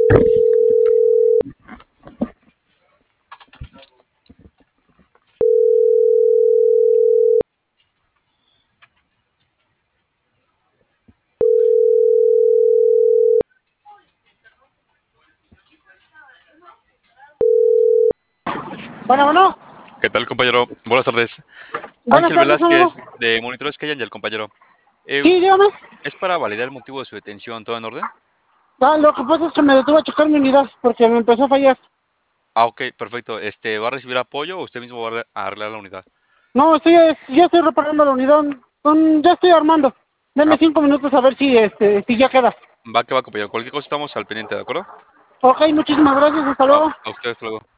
Bueno, bueno, ¿Qué tal, compañero? Buenas tardes. buenas Ángel tardes, amigo. Velázquez, de Monitores Angel, compañero. Eh, Sí, dígame. ¿Es para validar el motivo de su detención? ¿Todo en orden? Lo que pasa es que me detuve a checar mi unidad porque me empezó a fallar. Ah, ok, perfecto. ¿Va a recibir apoyo o usted mismo va a arreglar la unidad? No, ya estoy reparando la unidad. Ya estoy armando. Deme Ah, 5 minutos a ver si ya queda. va que va, compañero. Cualquier cosa estamos al pendiente, ¿de acuerdo? Ok, muchísimas gracias. Hasta luego. A usted, hasta luego.